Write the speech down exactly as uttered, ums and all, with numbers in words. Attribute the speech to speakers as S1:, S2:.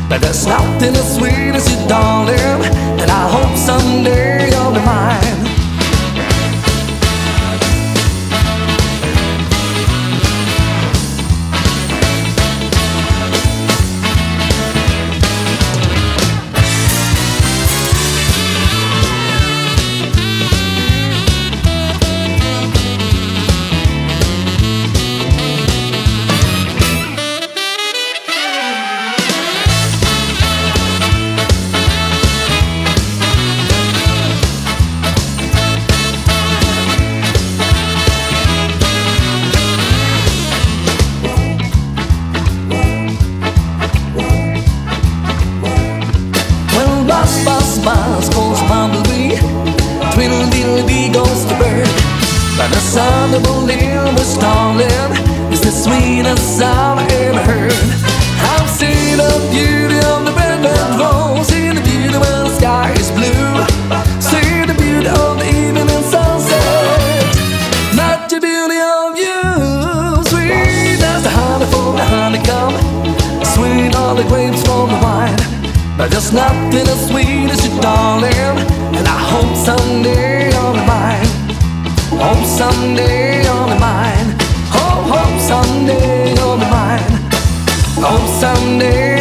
S1: But there's nothing as sweet as you, darling, and I hope someday you'll be mine. Buzz, buzz, buzz goes bumblebee, twiddle-diddle-dee goes the bird. But the sound of a little bit darling is the sweetest sound I ever heard. I've seen the beauty of the red rose, see the beauty when the sky is blue, see the beauty of the evening sunset, not the beauty of you. Sweet as the honey from the honeycomb, sweet are the grapes from the wine. But there's nothing as sweet as you, darling, and I hope someday you'll be mine. Hope someday you'll be mine. Hope, hope someday you'll be mine. Hope someday